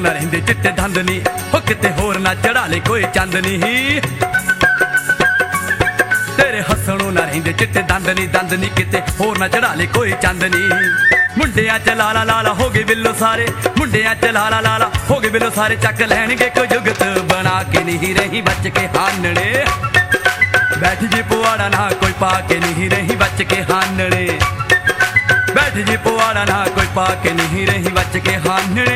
ना रहिंदे चिट्टे दंद नी, हो किते होर ना चढ़ा ले कोई चंद नी। तेरे हसणों ना रहिंदे चिट्टे दंद नी किते होर ना चढ़ा ले कोई चंद नी। मुंडियां च लाला लाला हो गए बिल्लो सारे, मुंडियां च लाला लाला हो गए बिल्लो सारे, चक लैणगे कोई जुगत बना के नहीं रही बच के हानने। बैठ जी पुआड़ा ना कोई पा के नहीं रही बच के हानने, बैठ जी पुआड़ा ना कोई पा के नहीं रही बच के हानने।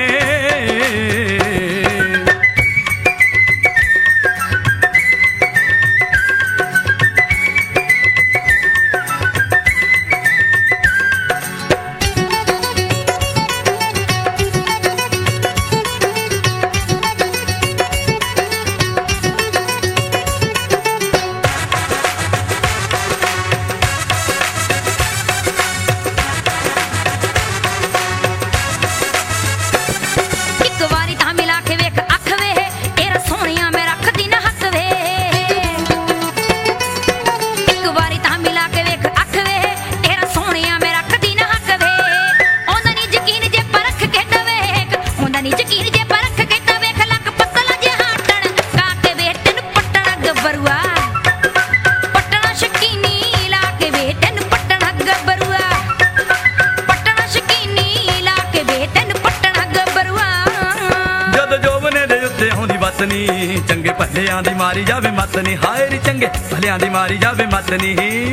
चंगे भलियां दी मारी जावे मत नी, हाय नी चंगे भलियां दी मारी जावे मत नी।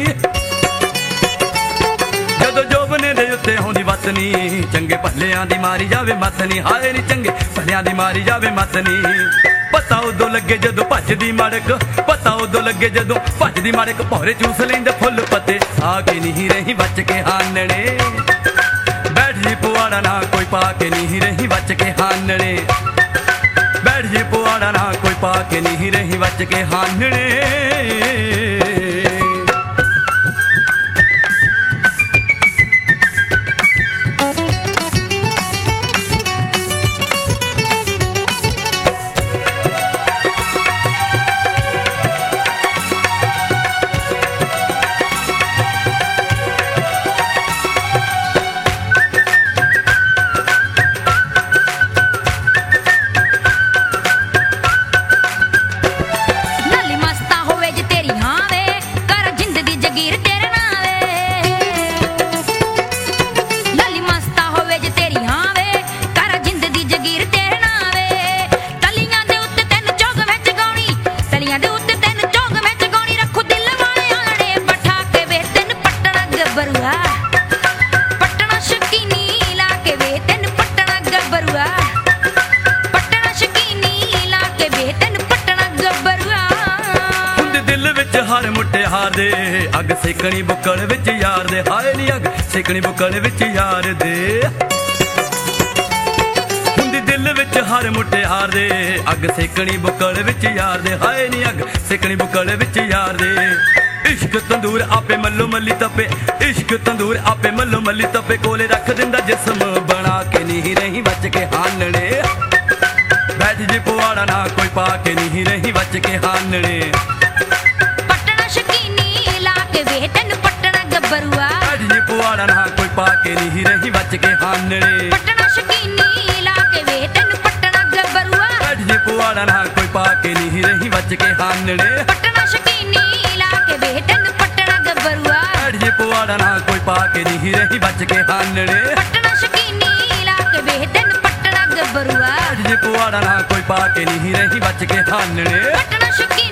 जदों जोबने दे उत्ते होंदी वत नी, चंगे भलियां दी मारी जावे मत नी, हाय नी चंगे भलियां दी मारी जावे मत नी। पता उदों लगे जदों भजदी मड़क, पता उदों लगे जदों भजदी मड़क, भौरे चूस लैंदे फुੱਲ पत्ते आके नहीं रही बच के हानने। बैठ जी पुआड़ा ना कोई पा के नहीं रही बच के हानने, बैठ जी पुआड़ा ना कोई पा के नहीं रही बच के हानने। हर मुटियार दे अग सेकनी बुक्कल विच यार दे, हाय नी अग सेकनी बुक्कल विच यार दे। हुंदी दिल विच हर मुटियार दे अग सेकनी बुक्कल विच यार दे, हाय नी अग सेकनी बुक्कल विच यार दे। इश्क तंदूर आपे मल्लो मल्ली तपे, इश्क तंदूर आपे मल्लो मल्ली तपे, कोले रख दिंदा जिस्म बना के नहीं रही बच के हानने। बैठ जी पुआड़ा ना कोई पा के नहीं रही बच के हानने। पुआड़ा ना कोई पा के नहीं रही बच के हानने। पटना शकीनी ला के वे तेन पटना गबरुआ, बैठ जी पुआड़ा ना कोई पा के नहीं रही बच के हानने। पटना शकीनी ला के वे तेन पटना गबरुआ, बैठ जी पुआड़ा ना कोई पा के नहीं रही बच के हानने। पटना शकीनी ला के वे तेन पटना गबरुआ, बैठ जी पुआड़ा ना कोई पा के नहीं रही बच के हानने। पटना शकीनी